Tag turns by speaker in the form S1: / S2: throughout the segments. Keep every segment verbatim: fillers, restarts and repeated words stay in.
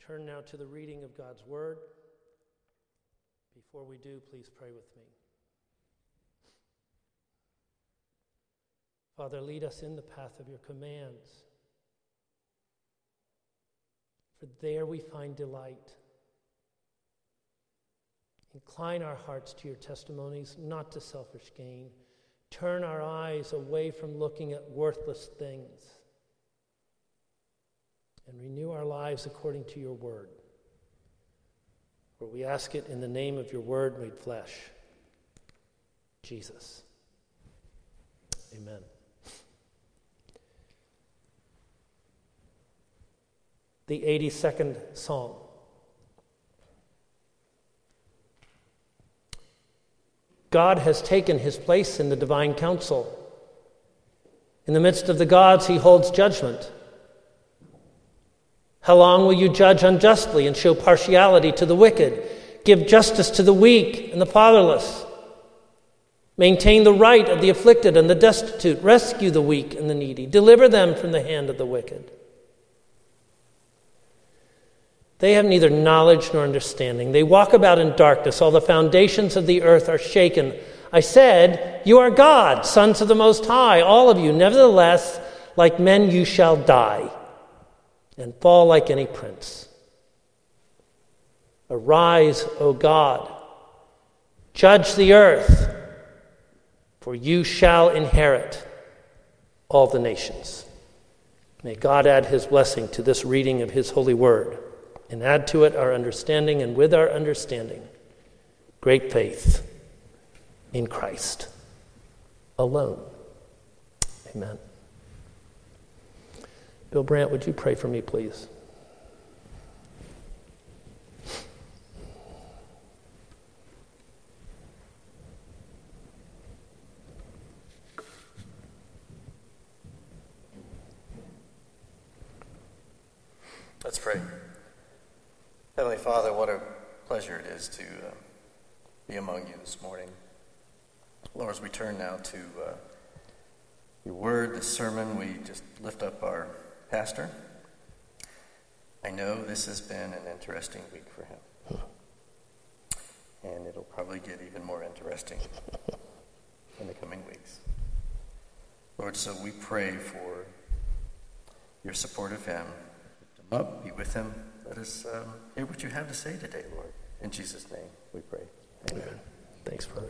S1: turn now to the reading of God's Word. Before we do, please pray with me. Father, lead us in the path of your commands, for there we find delight. Incline our hearts to your testimonies, not to selfish gain. Turn our eyes away from looking at worthless things, and renew our lives according to your word. For we ask it in the name of your word made flesh, Jesus. Amen. The eighty-second Psalm. God has taken his place in the divine council. In the midst of the gods, he holds judgment. How long will you judge unjustly and show partiality to the wicked? Give justice to the weak and the fatherless. Maintain the right of the afflicted and the destitute. Rescue the weak and the needy. Deliver them from the hand of the wicked. They have neither knowledge nor understanding. They walk about in darkness. All the foundations of the earth are shaken. I said, you are God, sons of the Most High, all of you. Nevertheless, like men you shall die and fall like any prince. Arise, O God, judge the earth, for you shall inherit all the nations. May God add his blessing to this reading of his holy word, and add to it our understanding, and with our understanding, great faith in Christ alone. Amen. Bill Brandt, would you pray for me, please?
S2: Let's pray. Heavenly Father, what a pleasure it is to uh, be among you this morning. Lord, as we turn now to uh, your word, this sermon, we just lift up our pastor. I know this has been an interesting week for him. And it'll probably get even more interesting in the coming weeks. Lord, so we pray for your support of him. Lift him up, be with him. Let us um, hear what you have to say today, Lord. In Jesus' name we pray. Amen.
S1: Amen. Thanks, brother.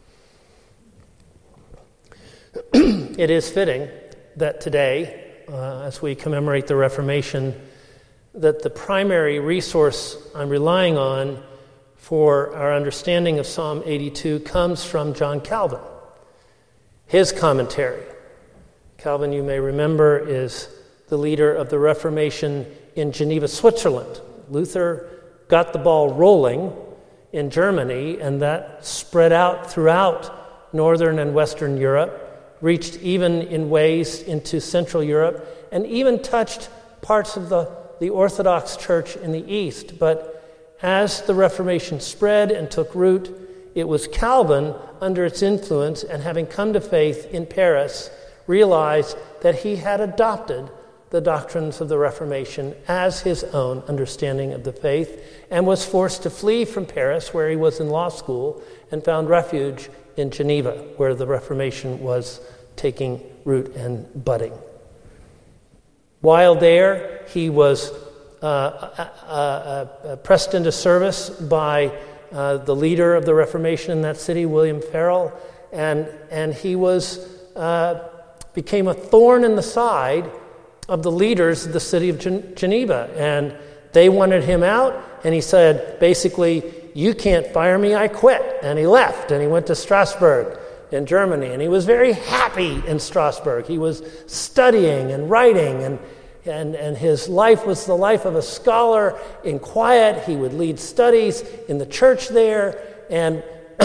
S1: It is fitting that today, uh, as we commemorate the Reformation, that the primary resource I'm relying on for our understanding of Psalm eighty-two comes from John Calvin. His commentary. Calvin, you may remember, is the leader of the Reformation in Geneva, Switzerland. Luther got the ball rolling in Germany, and that spread out throughout Northern and Western Europe, reached even in ways into Central Europe, and even touched parts of the, the Orthodox Church in the East. But as the Reformation spread and took root, it was Calvin, under its influence, and having come to faith in Paris, realized that he had adopted the doctrines of the Reformation as his own understanding of the faith, and was forced to flee from Paris, where he was in law school, and found refuge in Geneva, where the Reformation was taking root and budding. While there, he was uh, uh, uh, uh, pressed into service by uh, the leader of the Reformation in that city, William Farel, and and he was uh, became a thorn in the side of the leaders of the city of Gen- Geneva, and they wanted him out, and he said, basically, you can't fire me, I quit. And he left, and he went to Strasbourg in Germany, and he was very happy in Strasbourg. He was studying and writing, and and, and his life was the life of a scholar in quiet. He would lead studies in the church there, and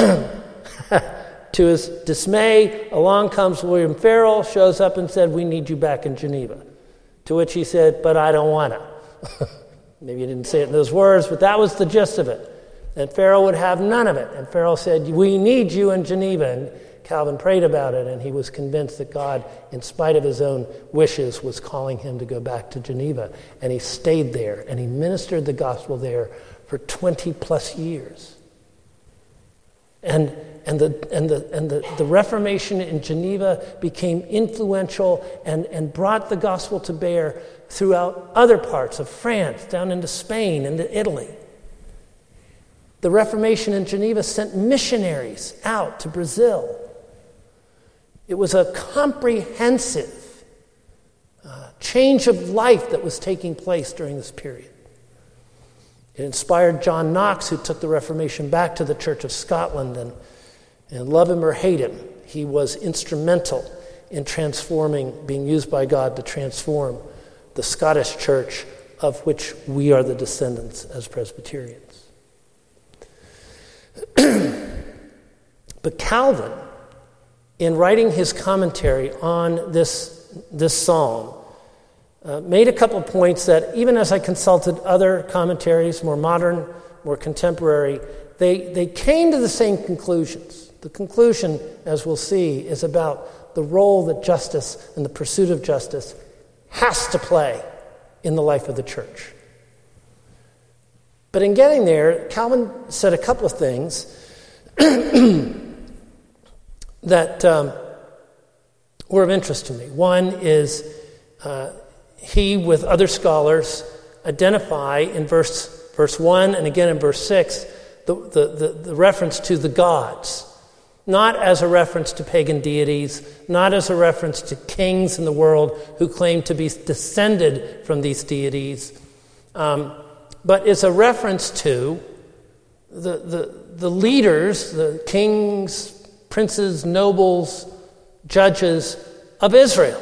S1: to his dismay, along comes William Farel, shows up and said, we need you back in Geneva. To which he said, but I don't want to. Maybe he didn't say it in those words, but that was the gist of it. And Farel would have none of it. And Farel said, we need you in Geneva. And Calvin prayed about it, and he was convinced that God, in spite of his own wishes, was calling him to go back to Geneva. And he stayed there, and he ministered the gospel there for twenty plus years. And and the and the and the, the Reformation in Geneva became influential and, and brought the gospel to bear throughout other parts of France, down into Spain, into Italy. The Reformation in Geneva sent missionaries out to Brazil. It was a comprehensive uh, change of life that was taking place during this period. It inspired John Knox, who took the Reformation back to the Church of Scotland, and, and love him or hate him, he was instrumental in transforming, being used by God to transform the Scottish Church, of which we are the descendants as Presbyterians. But Calvin, in writing his commentary on this, this psalm, uh, made a couple of points that, even as I consulted other commentaries, more modern, more contemporary, they, they came to the same conclusions. The conclusion, as we'll see, is about the role that justice and the pursuit of justice has to play in the life of the church. But in getting there, Calvin said a couple of things that um, were of interest to me. One is uh, he, with other scholars, identify in verse verse one and again in verse six the, the, the, the reference to the gods, not as a reference to pagan deities, not as a reference to kings in the world who claim to be descended from these deities, um, but is a reference to the, the, the leaders, the kings, princes, nobles, judges of Israel.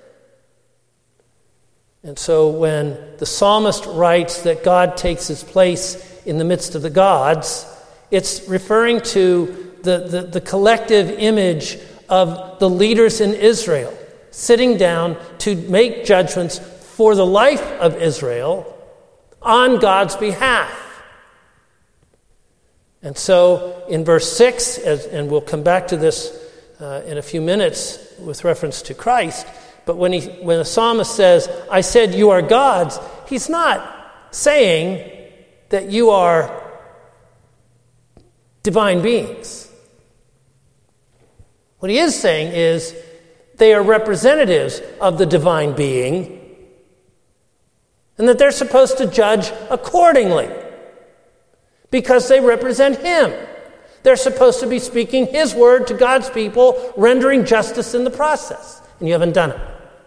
S1: And so when the psalmist writes that God takes his place in the midst of the gods, it's referring to the, the, the collective image of the leaders in Israel sitting down to make judgments for the life of Israel on God's behalf. And so in verse six, as, and we'll come back to this uh, in a few minutes with reference to Christ, but when he when the psalmist says, I said you are gods, he's not saying that you are divine beings. What he is saying is they are representatives of the divine being and that they're supposed to judge accordingly because they represent him. They're supposed to be speaking his word to God's people, rendering justice in the process, and you haven't done it.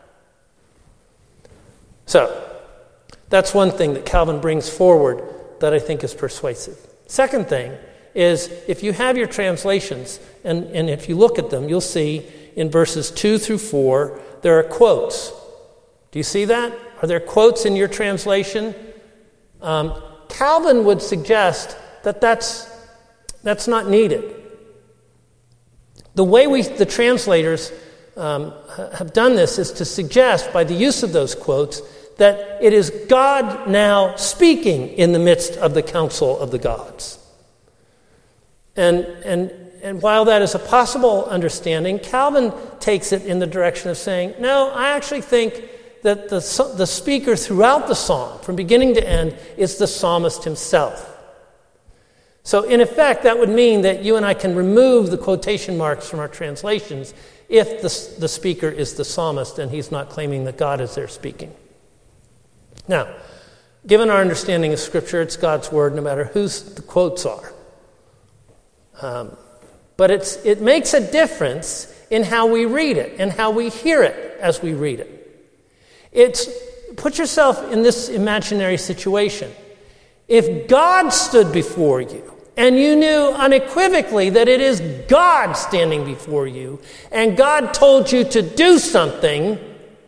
S1: So, that's one thing that Calvin brings forward that I think is persuasive. Second thing is, if you have your translations, and, and if you look at them, you'll see in verses two through four, there are quotes. Do you see that? Are there quotes in your translation? Um, Calvin would suggest that that's, that's not needed. The way we, the translators um, have done this is to suggest, by the use of those quotes, that it is God now speaking in the midst of the council of the gods. And, and, and while that is a possible understanding, Calvin takes it in the direction of saying, no, I actually think that the, the speaker throughout the psalm, from beginning to end, is the psalmist himself. So in effect, that would mean that you and I can remove the quotation marks from our translations if the, the speaker is the psalmist and he's not claiming that God is there speaking. Now, given our understanding of Scripture, it's God's word no matter whose the quotes are. Um, but it's, it makes a difference in how we read it and how we hear it as we read it. It's, put yourself in this imaginary situation. If God stood before you and you knew unequivocally that it is God standing before you and God told you to do something,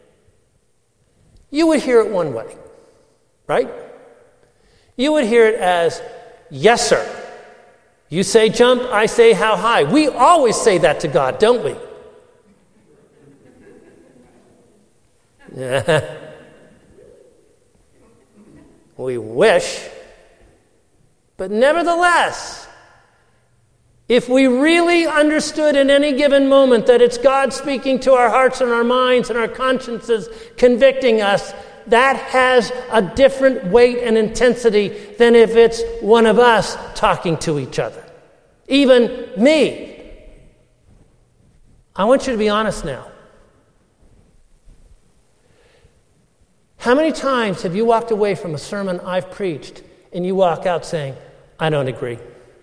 S1: you would hear it one way, right? You would hear it as, yes, sir. You say jump, I say how high. We always say that to God, don't we? We wish. But nevertheless, If we really understood in any given moment that it's God speaking to our hearts and our minds and our consciences convicting us, that has a different weight and intensity than if it's one of us talking to each other. Even me. I want you to be honest now. How many times have you walked away from a sermon I've preached and you walk out saying, I don't agree?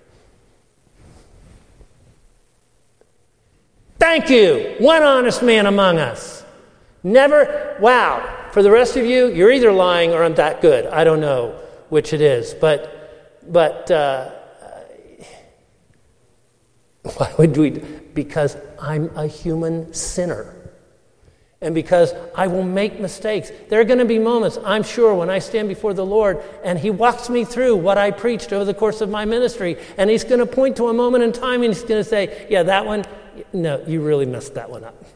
S1: Thank you, one honest man among us. Never, wow. For the rest of you, you're either lying or I'm that good. I don't know which it is. But, but uh, why would we? Because I'm a human sinner. And because I will make mistakes. There are going to be moments, I'm sure, when I stand before the Lord and He walks me through what I preached over the course of my ministry. And He's going to point to a moment in time and He's going to say, yeah, that one, no, you really messed that one up.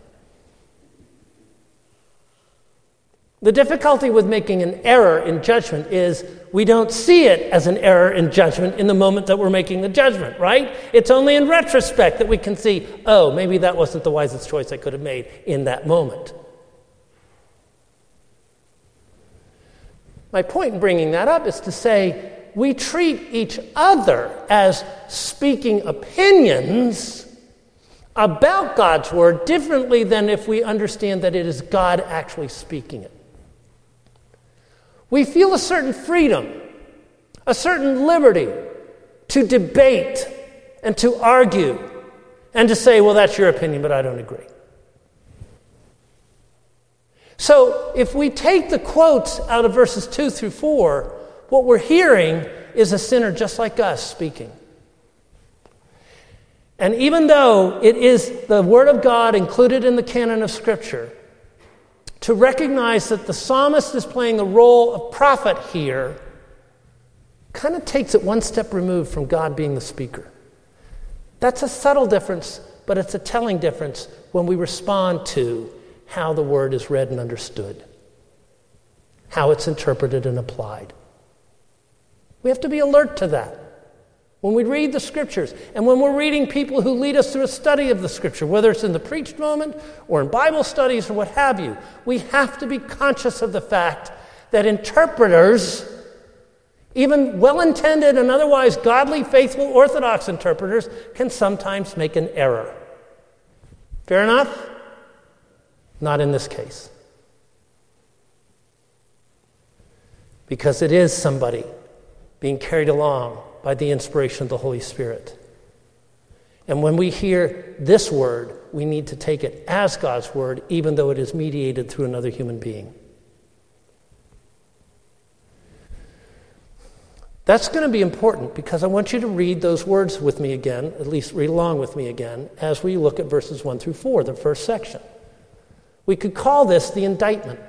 S1: The difficulty with making an error in judgment is we don't see it as an error in judgment in the moment that we're making the judgment, right? It's only in retrospect that we can see, oh, maybe that wasn't the wisest choice I could have made in that moment. My point in bringing that up is to say we treat each other as speaking opinions about God's word differently than if we understand that it is God actually speaking it. We feel a certain freedom, a certain liberty to debate and to argue and to say, well, that's your opinion, but I don't agree. So if we take the quotes out of verses two through four, what we're hearing is a sinner just like us speaking. And even though it is the Word of God included in the canon of Scripture, to recognize that the psalmist is playing the role of prophet here kind of takes it one step removed from God being the speaker. That's a subtle difference, but it's a telling difference when we respond to how the word is read and understood, how it's interpreted and applied. We have to be alert to that when we read the Scriptures and when we're reading people who lead us through a study of the Scripture, whether it's in the preached moment or in Bible studies or what have you. We have to be conscious of the fact that interpreters, even well-intended and otherwise godly, faithful, orthodox interpreters, can sometimes make an error. Fair enough? Not in this case. Because it is somebody being carried along by the inspiration of the Holy Spirit. And when we hear this word, we need to take it as God's word, even though it is mediated through another human being. That's going to be important because I want you to read those words with me again, at least read along with me again, as we look at verses one through four, the first section. We could call this the indictment.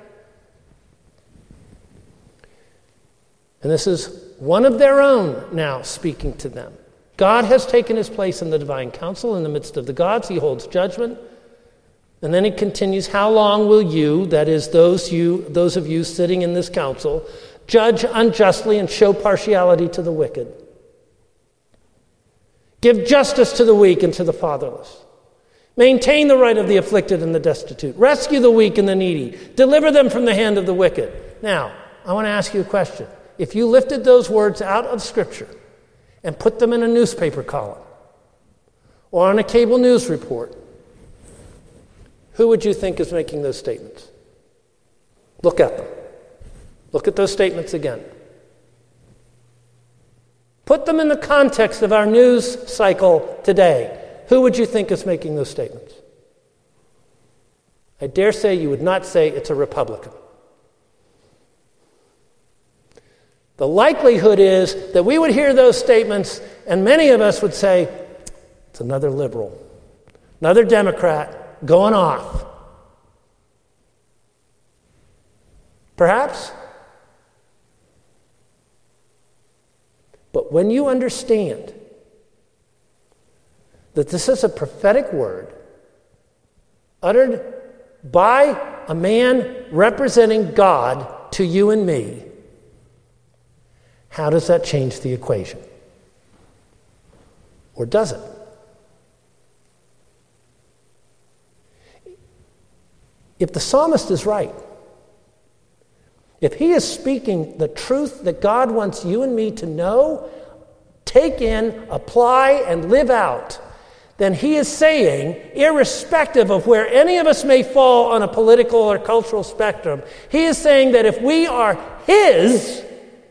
S1: And this is one of their own now speaking to them. God has taken his place in the divine council. In the midst of the gods, he holds judgment. And then he continues, how long will you, that is those you, those of you sitting in this council, judge unjustly and show partiality to the wicked? Give justice to the weak and to the fatherless. Maintain the right of the afflicted and the destitute. Rescue the weak and the needy. Deliver them from the hand of the wicked. Now, I want to ask you a question. If you lifted those words out of Scripture and put them in a newspaper column or on a cable news report, who would you think is making those statements? Look at them. Look at those statements again. Put them in the context of our news cycle today. Who would you think is making those statements? I dare say you would not say it's a Republican. The likelihood is that we would hear those statements and many of us would say, it's another liberal, another Democrat going off. Perhaps. But when you understand that this is a prophetic word uttered by a man representing God to you and me, how does that change the equation? Or does it? if the psalmist is right, if he is speaking the truth that God wants you and me to know, take in, apply, and live out, then he is saying, irrespective of where any of us may fall on a political or cultural spectrum, he is saying that if we are his,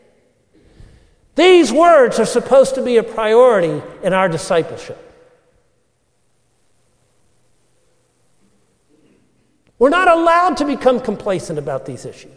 S1: these words are supposed to be a priority in our discipleship. We're not allowed to become complacent about these issues.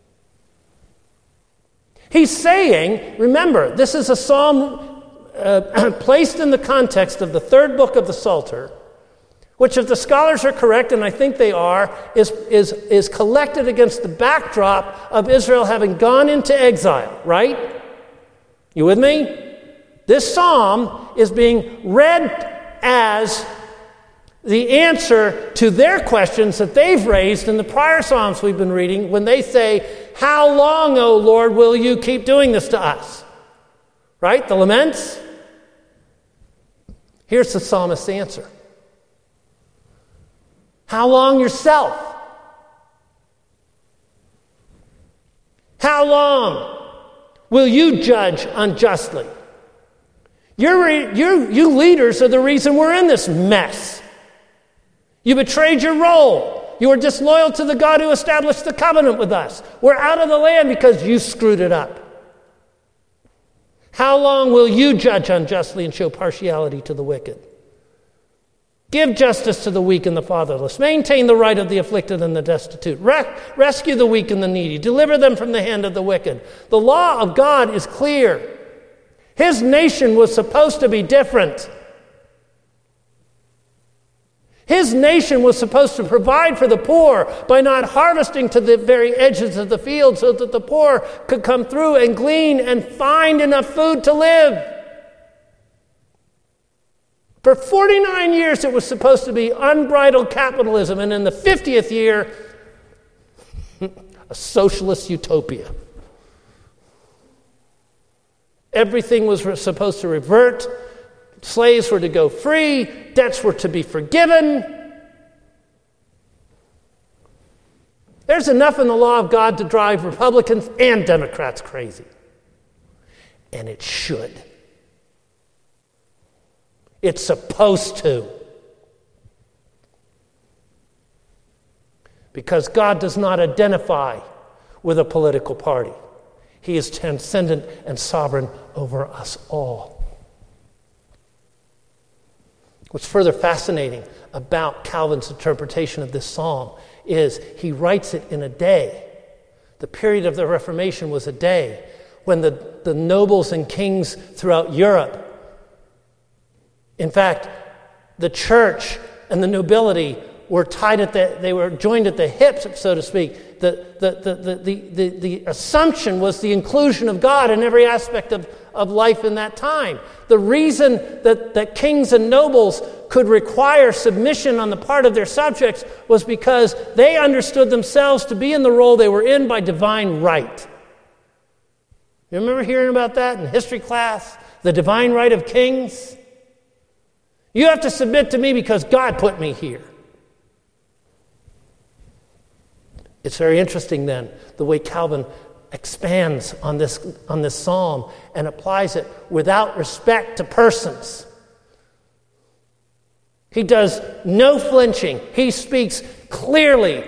S1: He's saying, remember, this is a psalm uh, placed in the context of the third book of the Psalter, which, if the scholars are correct, and I think they are, is, is, is collected against the backdrop of Israel having gone into exile, right? You with me? This psalm is being read as the answer to their questions that they've raised in the prior psalms we've been reading when they say, how long, O Lord, will you keep doing this to us? Right? The laments? Here's the psalmist's answer. How long yourself? How long will you judge unjustly? You're, you, you leaders are the reason we're in this mess. You betrayed your role. You were disloyal to the God who established the covenant with us. We're out of the land because you screwed it up. How long will you judge unjustly and show partiality to the wicked? Give justice to the weak and the fatherless. Maintain the right of the afflicted and the destitute. Re- rescue the weak and the needy. Deliver them from the hand of the wicked. The law of God is clear. His nation was supposed to be different. His nation was supposed to provide for the poor by not harvesting to the very edges of the field so that the poor could come through and glean and find enough food to live. For forty-nine years it was supposed to be unbridled capitalism, and in the fiftieth year, a socialist utopia. Everything was supposed to revert. Slaves were to go free. Debts were to be forgiven. There's enough in the law of God to drive Republicans and Democrats crazy. And it should. It's supposed to. Because God does not identify with a political party. He is transcendent and sovereign over us all. What's further fascinating about Calvin's interpretation of this psalm is he writes it in a day. The period of the Reformation was a day when the, the nobles and kings throughout Europe, in fact, the church and the nobility were tied at the, they were joined at the hips, so to speak. The, the, the, the, the, the, the assumption was the inclusion of God in every aspect of, of life in that time. The reason that, that kings and nobles could require submission on the part of their subjects was because they understood themselves to be in the role they were in by divine right. You remember hearing about that in history class? The divine right of kings? You have to submit to me because God put me here. It's very interesting then, the way Calvin expands on this, on this psalm and applies it without respect to persons. He does no flinching. He speaks clearly,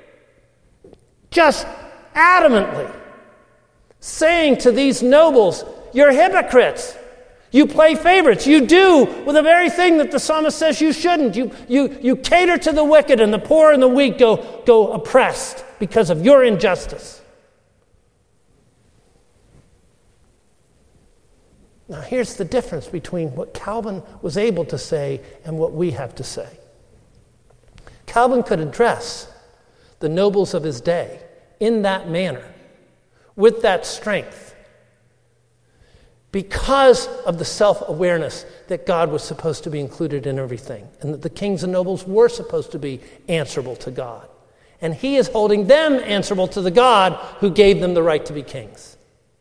S1: just adamantly, saying to these nobles, you're hypocrites. You play favorites. You do with the very thing that the psalmist says you shouldn't. You, you, you cater to the wicked, and the poor and the weak go, go oppressed because of your injustice. Now here's the difference between what Calvin was able to say and what we have to say. Calvin could address the nobles of his day in that manner, with that strength, because of the self-awareness that God was supposed to be included in everything, and that the kings and nobles were supposed to be answerable to God. And he is holding them answerable to the God who gave them the right to be kings.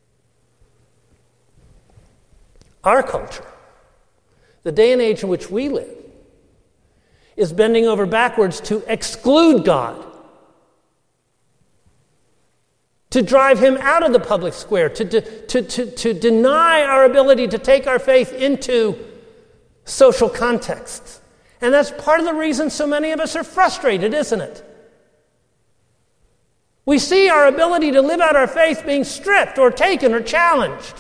S1: Our culture, the day and age in which we live, is bending over backwards to exclude God to drive him out of the public square, to, to, to, to, to deny our ability to take our faith into social contexts. And that's part of the reason so many of us are frustrated, isn't it? We see our ability to live out our faith being stripped or taken or challenged.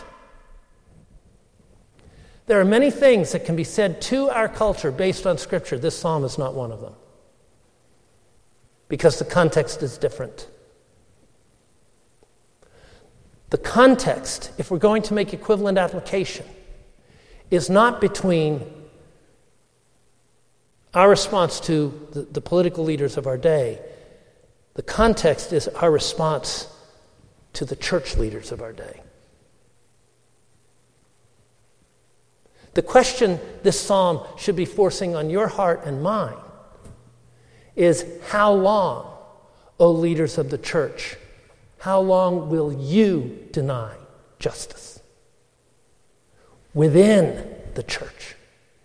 S1: There are many things that can be said to our culture based on Scripture. This psalm is not one of them, because the context is different. The context, if we're going to make equivalent application, is not between our response to the, the political leaders of our day. The context is our response to the church leaders of our day. The question this psalm should be forcing on your heart and mine is, how long, O leaders of the church, how long will you deny justice within the church?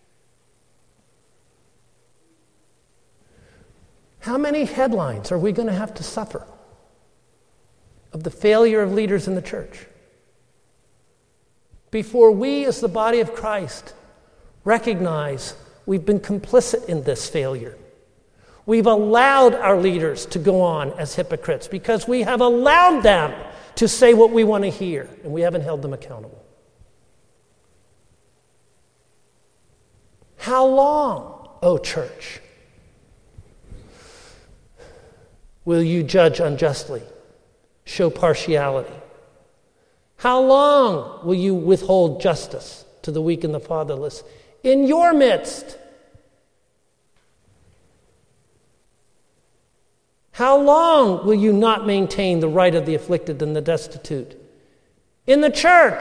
S1: How many headlines are we going to have to suffer of the failure of leaders in the church before we, as the body of Christ, recognize we've been complicit in this failure? We've allowed our leaders to go on as hypocrites because we have allowed them to say what we want to hear, and we haven't held them accountable. How long, O church, will you judge unjustly, show partiality? How long will you withhold justice to the weak and the fatherless in your midst? How long will you not maintain the right of the afflicted and the destitute in the church?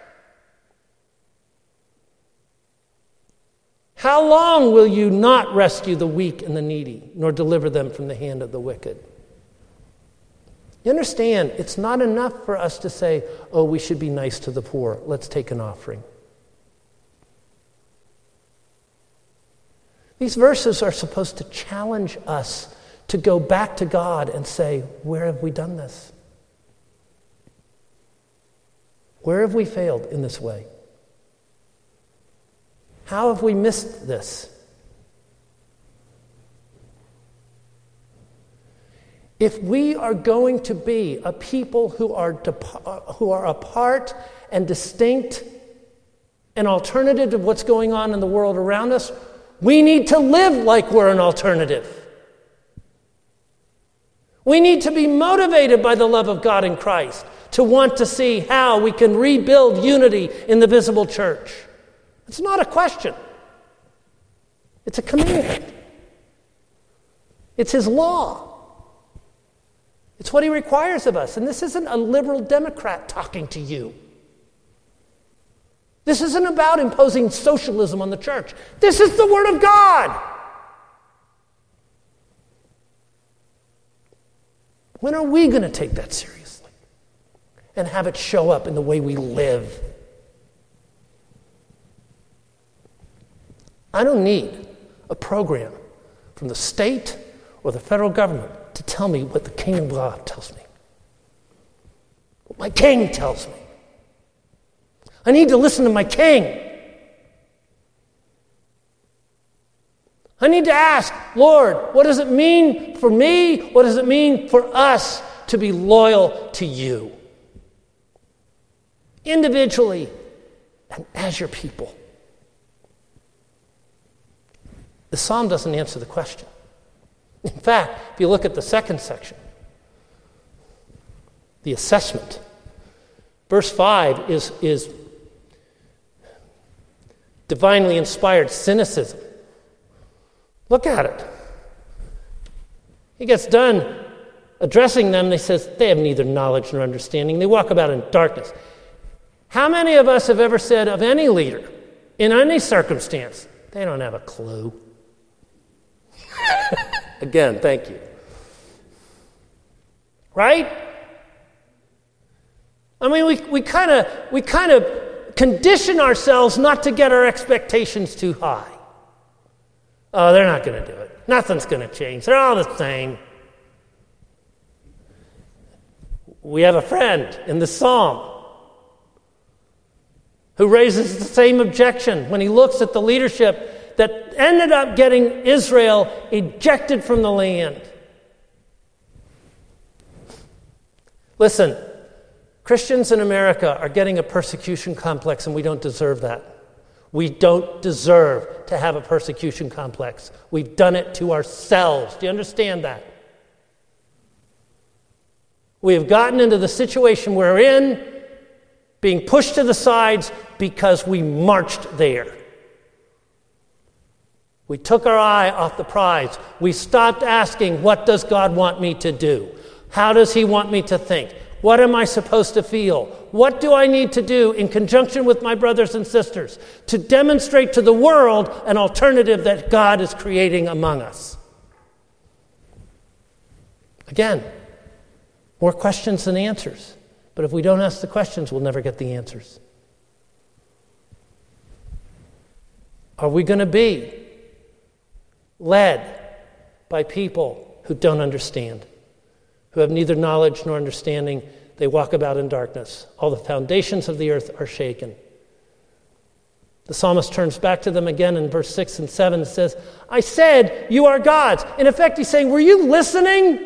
S1: How long will you not rescue the weak and the needy, nor deliver them from the hand of the wicked? You understand, it's not enough for us to say, oh, we should be nice to the poor. Let's take an offering. These verses are supposed to challenge us to go back to God and say, where have we done this? Where have we failed in this way? How have we missed this? If we are going to be a people who are dep- who are apart and distinct, an alternative to what's going on in the world around us, we need to live like we're an alternative. We need to be motivated by the love of God in Christ to want to see how we can rebuild unity in the visible church. It's not a question. It's a command. It's His law. It's what He requires of us. And this isn't a liberal Democrat talking to you. This isn't about imposing socialism on the church. This is the Word of God. When are we going to take that seriously and have it show up in the way we live? I don't need a program from the state or the federal government to tell me what the King of God tells me, what my King tells me. I need to listen to my King. I need to ask, Lord, what does it mean for me? What does it mean for us to be loyal to you? Individually and as your people. The psalm doesn't answer the question. In fact, if you look at the second section, the assessment, verse five is, is divinely inspired cynicism. Look at it. He gets done addressing them, and he says, they have neither knowledge nor understanding. They walk about in darkness. How many of us have ever said of any leader, in any circumstance, they don't have a clue? Again, thank you. Right? I mean, we we kind of we kind of condition ourselves not to get our expectations too high. Oh, they're not going to do it. Nothing's going to change. They're all the same. We have a friend in the psalm who raises the same objection when he looks at the leadership that ended up getting Israel ejected from the land. Listen, Christians in America are getting a persecution complex, and we don't deserve that. We don't deserve to have a persecution complex. We've done it to ourselves. Do you understand that? We have gotten into the situation we're in, being pushed to the sides because we marched there. We took our eye off the prize. We stopped asking, what does God want me to do? How does he want me to think? What am I supposed to feel? What do I need to do in conjunction with my brothers and sisters to demonstrate to the world an alternative that God is creating among us? Again, more questions than answers. But if we don't ask the questions, we'll never get the answers. Are we going to be led by people who don't understand, who have neither knowledge nor understanding? They walk about in darkness. All the foundations of the earth are shaken. The psalmist turns back to them again in verse six and seven and says, I said, you are gods. In effect, he's saying, were you listening?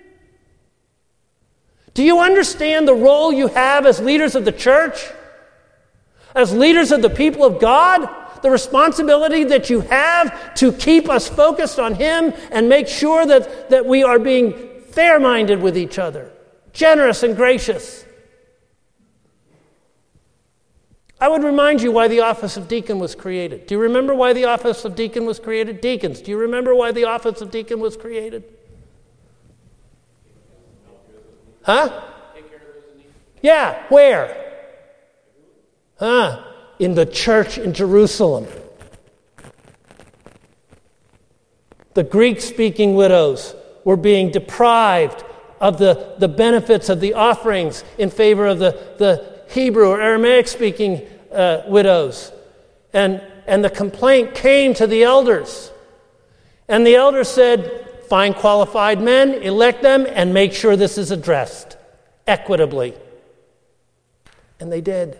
S1: Do you understand the role you have as leaders of the church? As leaders of the people of God? The responsibility that you have to keep us focused on him and make sure that, that we are being fair-minded with each other, generous and gracious. I would remind you why the office of deacon was created. Do you remember why the office of deacon was created? Deacons, do you remember why the office of deacon was created? Huh? Yeah, where? Huh? In the church in Jerusalem. The Greek-speaking widows were being deprived of the, the benefits of the offerings in favor of the, the Hebrew or Aramaic-speaking uh, widows. And, and the complaint came to the elders. And the elders said, find qualified men, elect them, and make sure this is addressed equitably. And they did.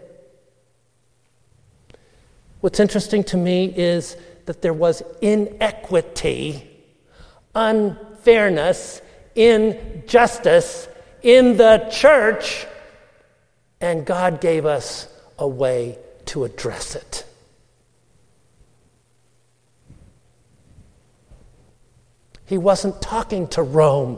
S1: What's interesting to me is that there was inequity, unfairness, injustice in the church, and God gave us a way to address it. He wasn't talking to Rome.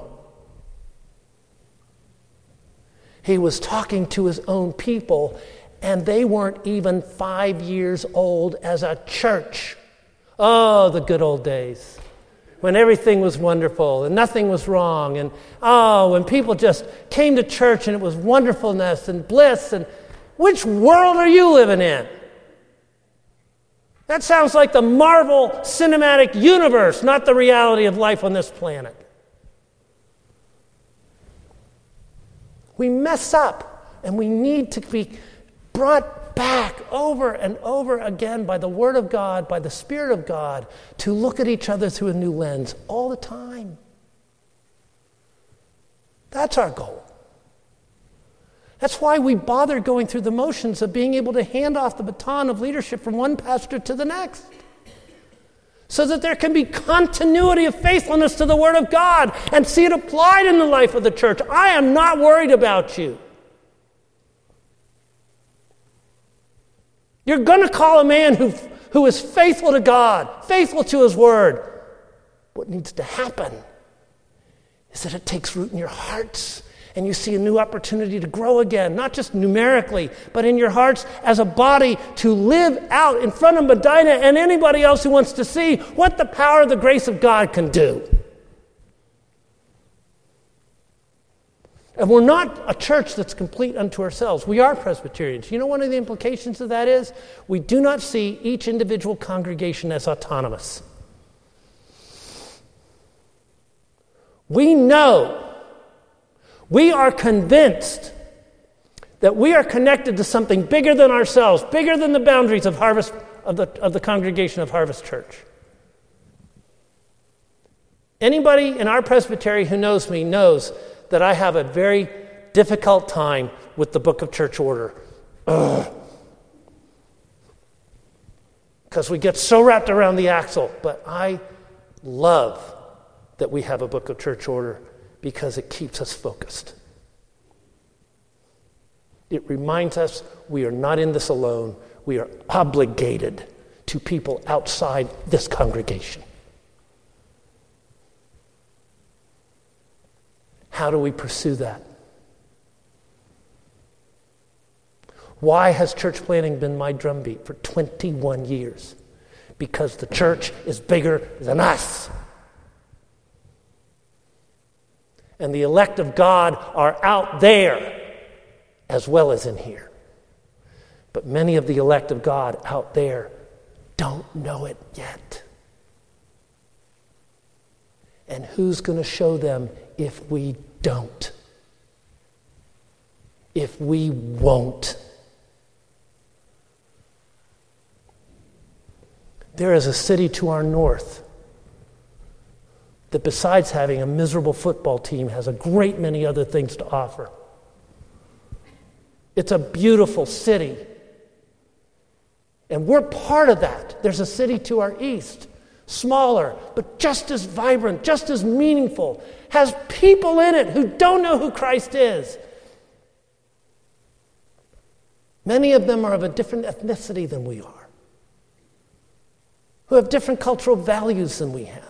S1: He was talking to his own people, and they weren't even five years old as a church. Oh, the good old days, when everything was wonderful and nothing was wrong. And oh, when people just came to church and it was wonderfulness and bliss. And which world are you living in? That sounds like the Marvel Cinematic Universe, not the reality of life on this planet. We mess up, and we need to be brought back over and over again by the Word of God, by the Spirit of God, to look at each other through a new lens all the time. That's our goal. That's why we bother going through the motions of being able to hand off the baton of leadership from one pastor to the next, so that there can be continuity of faithfulness to the Word of God and see it applied in the life of the church. I am not worried about you. You're going to call a man who, who is faithful to God, faithful to his Word. What needs to happen is that it takes root in your hearts, and you see a new opportunity to grow again, not just numerically, but in your hearts as a body to live out in front of Medina and anybody else who wants to see what the power of the grace of God can do. And we're not a church that's complete unto ourselves. We are Presbyterians. You know one of the implications of that is we do not see each individual congregation as autonomous. We know, we are convinced that we are connected to something bigger than ourselves, bigger than the boundaries of Harvest of the, of the congregation of Harvest Church. Anybody in our presbytery who knows me knows that I have a very difficult time with the book of church order. Because we get so wrapped around the axle. But I love that we have a book of church order because it keeps us focused. It reminds us we are not in this alone. We are obligated to people outside this congregation. How do we pursue that? Why has church planting been my drumbeat for twenty-one years? Because the church is bigger than us. And the elect of God are out there as well as in here. But many of the elect of God out there don't know it yet. And who's going to show them if we don't? If we won't? There is a city to our north that, besides having a miserable football team, has a great many other things to offer. It's a beautiful city. And we're part of that. There's a city to our east, smaller, but just as vibrant, just as meaningful, has people in it who don't know who Christ is. Many of them are of a different ethnicity than we are, who have different cultural values than we have.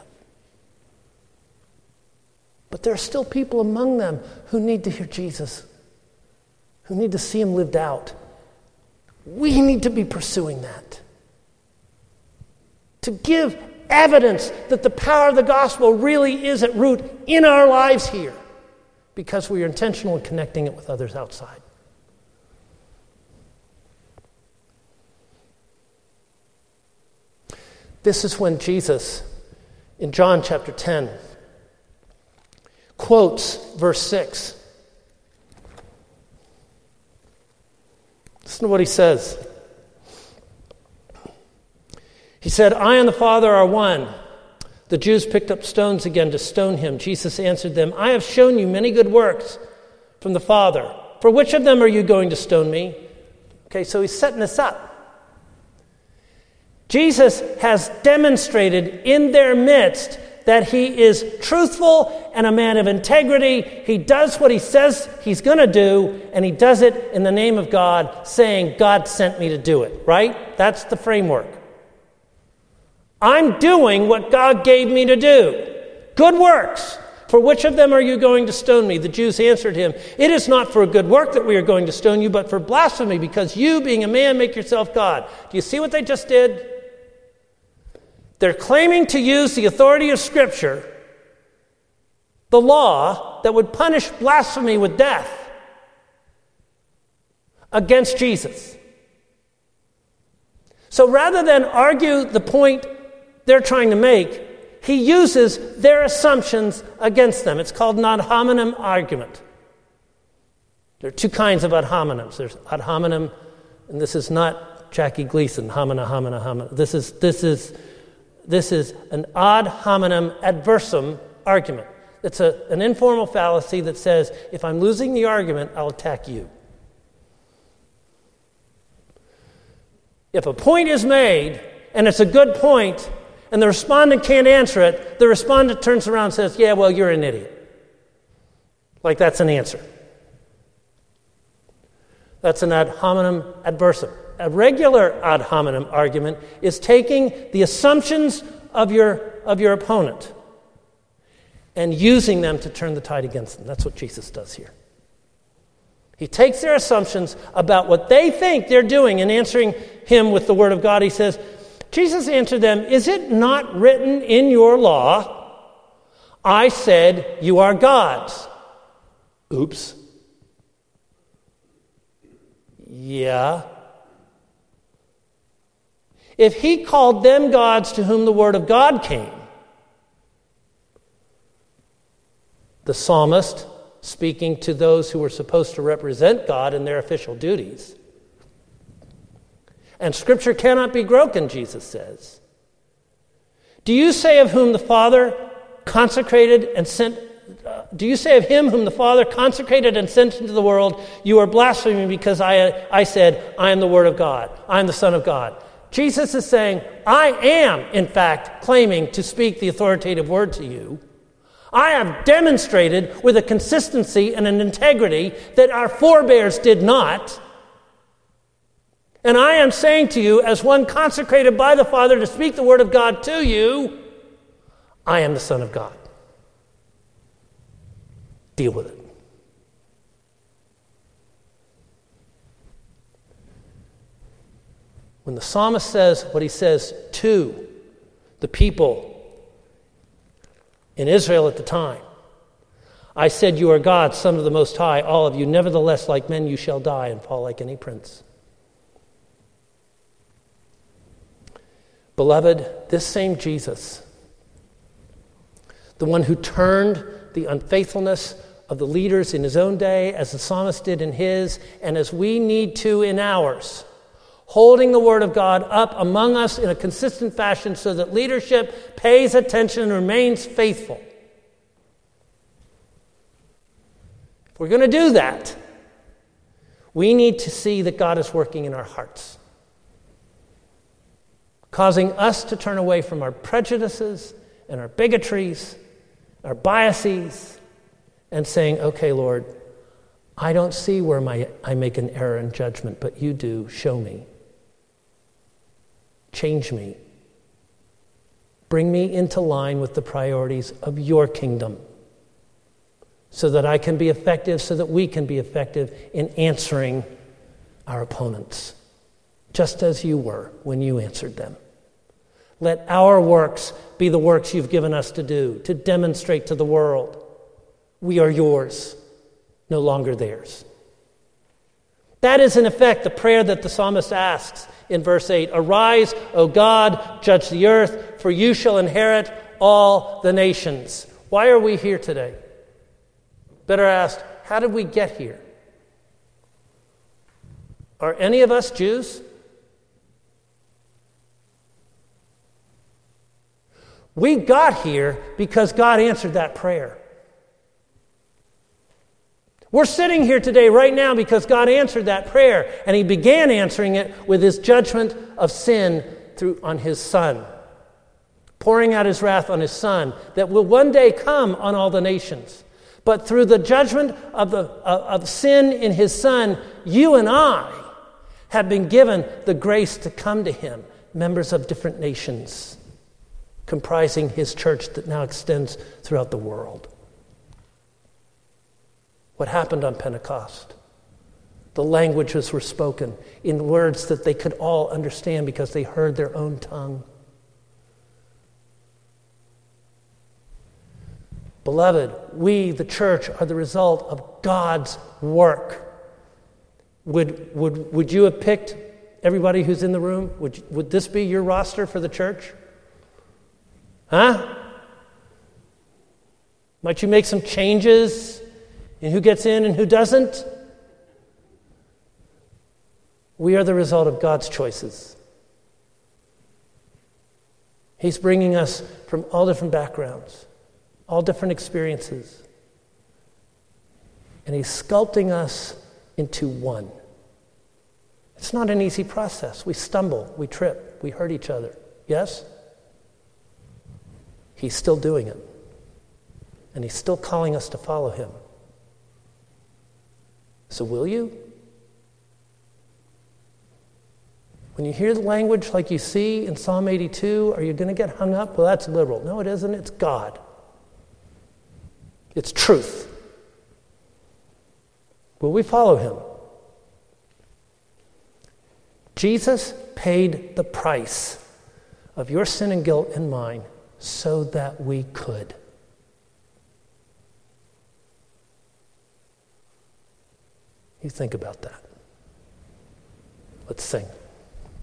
S1: But there are still people among them who need to hear Jesus, who need to see him lived out. We need to be pursuing that. To give evidence that the power of the gospel really is at root in our lives here, because we are intentional in connecting it with others outside. This is when Jesus, in John chapter ten, quotes verse six. Listen to what he says. He said, I and the Father are one. The Jews picked up stones again to stone him. Jesus answered them, I have shown you many good works from the Father. For which of them are you going to stone me? Okay, so he's setting this up. Jesus has demonstrated in their midst that he is truthful and a man of integrity. He does what he says he's going to do, and he does it in the name of God, saying, God sent me to do it, right? That's the framework. I'm doing what God gave me to do. Good works. For which of them are you going to stone me? The Jews answered him, it is not for a good work that we are going to stone you, but for blasphemy, because you, being a man, make yourself God. Do you see what they just did? They're claiming to use the authority of Scripture, the law that would punish blasphemy with death, against Jesus. So rather than argue the point they're trying to make, he uses their assumptions against them. It's called an ad hominem argument. There are two kinds of ad hominems. There's ad hominem, and this is not Jackie Gleason, homina, homina, homina. This is, this is, this is an ad hominem adversum argument. It's a, an informal fallacy that says, if I'm losing the argument, I'll attack you. If a point is made, and it's a good point, and the respondent can't answer it, the respondent turns around and says, yeah, well, you're an idiot. Like that's an answer. That's an ad hominem adversum. A regular ad hominem argument is taking the assumptions of your, of your opponent and using them to turn the tide against them. That's what Jesus does here. He takes their assumptions about what they think they're doing and answering him with the word of God. He says, Jesus answered them, is it not written in your law, I said you are gods? Oops. Yeah. If he called them gods to whom the word of God came, the psalmist, speaking to those who were supposed to represent God in their official duties. And Scripture cannot be broken, Jesus says. Do you say of whom the Father consecrated and sent uh, do you say of him whom the Father consecrated and sent into the world, you are blaspheming because I, I said, I am the Word of God. I am the Son of God. Jesus is saying, I am, in fact, claiming to speak the authoritative word to you. I have demonstrated with a consistency and an integrity that our forebears did not. And I am saying to you, as one consecrated by the Father to speak the word of God to you, I am the Son of God. Deal with it. When the psalmist says what he says to the people in Israel at the time, I said, you are God, Son of the Most High, all of you. Nevertheless, like men, you shall die and fall like any prince. Beloved, this same Jesus, the one who turned the unfaithfulness of the leaders in his own day, as the psalmist did in his, and as we need to in ours, holding the word of God up among us in a consistent fashion so that leadership pays attention and remains faithful. If we're going to do that, we need to see that God is working in our hearts, causing us to turn away from our prejudices and our bigotries, our biases, and saying, okay, Lord, I don't see where my, I make an error in judgment, but you do. Show me. Change me. Bring me into line with the priorities of your kingdom so that I can be effective, so that we can be effective in answering our opponents, just as you were when you answered them. Let our works be the works you've given us to do, to demonstrate to the world we are yours, no longer theirs. That is, in effect, the prayer that the psalmist asks in verse eight. Arise, O God, judge the earth, for you shall inherit all the nations. Why are we here today? Better asked, how did we get here? Are any of us Jews? We got here because God answered that prayer. We're sitting here today right now because God answered that prayer, and he began answering it with his judgment of sin through on his Son, pouring out his wrath on his Son that will one day come on all the nations. But through the judgment of the of, of sin in his Son, you and I have been given the grace to come to him, members of different nations, comprising his church that now extends throughout the world. What happened on Pentecost? The languages were spoken in words that they could all understand because they heard their own tongue. Beloved, we, the church, are the result of God's work. Would, would, would you have picked everybody who's in the room? Would, would this be your roster for the church? Huh? Might you make some changes in who gets in and who doesn't? We are the result of God's choices. He's bringing us from all different backgrounds, all different experiences. And he's sculpting us into one. It's not an easy process. We stumble, we trip, we hurt each other. Yes? He's still doing it. And he's still calling us to follow him. So will you? When you hear the language like you see in Psalm eighty-two, are you going to get hung up? Well, that's liberal. No, it isn't. It's God. It's truth. Will we follow him? Jesus paid the price of your sin and guilt and mine so that we could. You think about that. Let's sing.